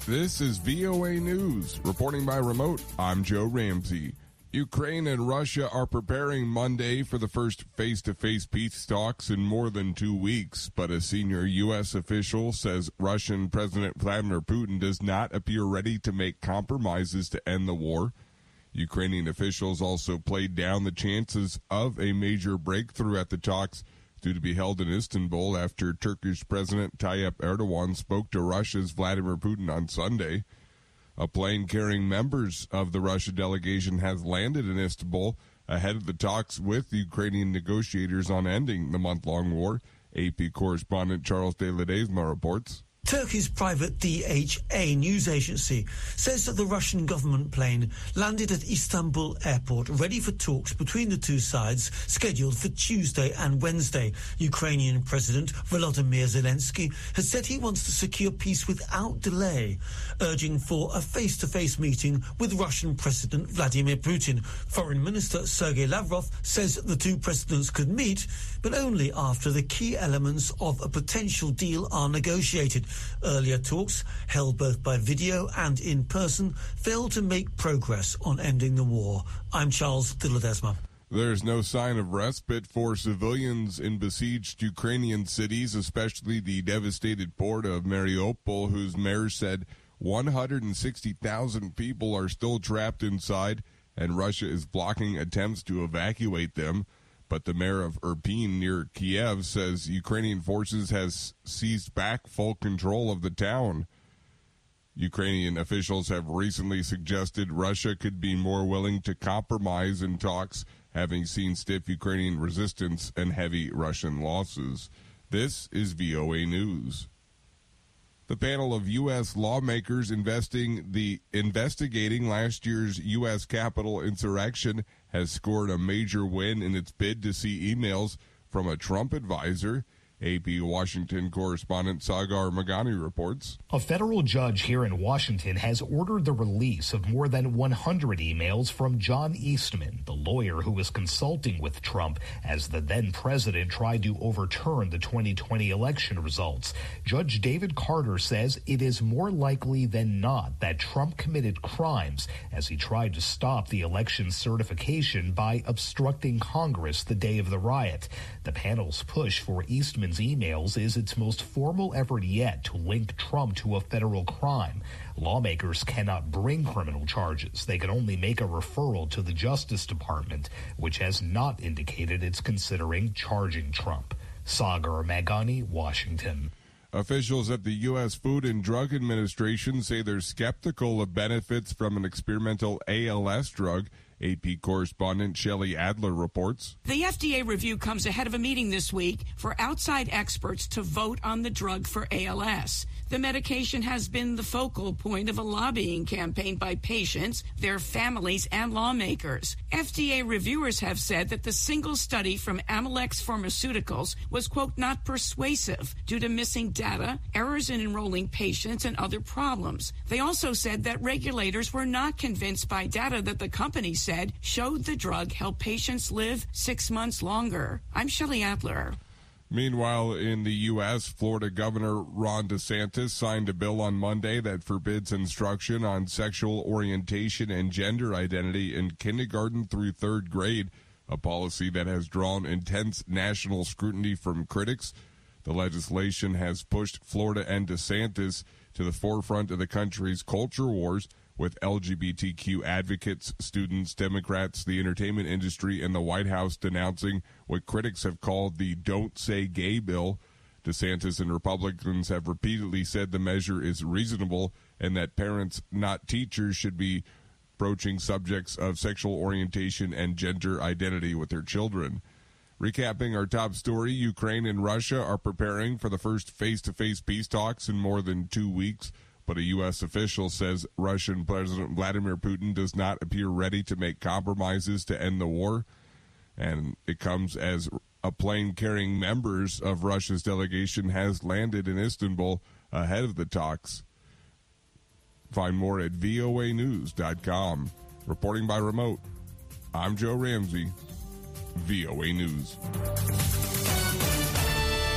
This is VOA News. Reporting by remote, I'm Joe Ramsey. Ukraine and Russia are preparing Monday for the first face-to-face peace talks in more than 2 weeks, but a senior U.S. official says Russian President Vladimir Putin does not appear ready to make compromises to end the war. Ukrainian officials also played down the chances of a major breakthrough at the talks due to be held in Istanbul after Turkish President Tayyip Erdogan spoke to Russia's Vladimir Putin on Sunday. A plane carrying members of the Russia delegation has landed in Istanbul ahead of the talks with the Ukrainian negotiators on ending the month-long war. AP correspondent Charles de Ledesma reports. Turkey's private DHA news agency says that the Russian government plane landed at Istanbul airport ready for talks between the two sides scheduled for Tuesday and Wednesday. Ukrainian President Volodymyr Zelensky has said he wants to secure peace without delay, urging for a face-to-face meeting with Russian President Vladimir Putin. Foreign Minister Sergei Lavrov says the two presidents could meet, but only after the key elements of a potential deal are negotiated. Earlier talks, held both by video and in person, failed to make progress on ending the war. I'm Charles de Ledesma. There's no sign of respite for civilians in besieged Ukrainian cities, especially the devastated port of Mariupol, whose mayor said 160,000 people are still trapped inside, and Russia is blocking attempts to evacuate them. But the mayor of Irpin near Kiev says Ukrainian forces has seized back full control of the town. Ukrainian officials have recently suggested Russia could be more willing to compromise in talks, having seen stiff Ukrainian resistance and heavy Russian losses. This is VOA News. The panel of U.S. lawmakers investigating last year's U.S. Capitol insurrection has scored a major win in its bid to see emails from a Trump advisor. AP Washington correspondent Sagar Meghani reports. A federal judge here in Washington has ordered the release of more than 100 emails from John Eastman, the lawyer who was consulting with Trump as the then president tried to overturn the 2020 election results. Judge David Carter says it is more likely than not that Trump committed crimes as he tried to stop the election certification by obstructing Congress the day of the riot. The panel's push for Eastman's emails is its most formal effort yet to link Trump to a federal crime. Lawmakers cannot bring criminal charges. They can only make a referral to the Justice Department, which has not indicated it's considering charging Trump. Sagar Meghani, Washington. Officials at the U.S. Food and Drug Administration say they're skeptical of benefits from an experimental ALS drug. AP correspondent Shelley Adler reports. The FDA review comes ahead of a meeting this week for outside experts to vote on the drug for ALS. The medication has been the focal point of a lobbying campaign by patients, their families, and lawmakers. FDA reviewers have said that the single study from Amylyx Pharmaceuticals was, quote, not persuasive due to missing data, errors in enrolling patients, and other problems. They also said that regulators were not convinced by data that the company said showed the drug helped patients live 6 months longer. I'm Shelley Adler. Meanwhile, in the U.S., Florida Governor Ron DeSantis signed a bill on Monday that forbids instruction on sexual orientation and gender identity in kindergarten through third grade, a policy that has drawn intense national scrutiny from critics. The legislation has pushed Florida and DeSantis to the forefront of the country's culture wars, with LGBTQ advocates, students, Democrats, the entertainment industry, and the White House denouncing what critics have called the Don't Say Gay bill. DeSantis and Republicans have repeatedly said the measure is reasonable and that parents, not teachers, should be broaching subjects of sexual orientation and gender identity with their children. Recapping our top story, Ukraine and Russia are preparing for the first face-to-face peace talks in more than 2 weeks. But a U.S. official says Russian President Vladimir Putin does not appear ready to make compromises to end the war. And it comes as a plane carrying members of Russia's delegation has landed in Istanbul ahead of the talks. Find more at voanews.com. Reporting by remote, I'm Joe Ramsey, VOA News.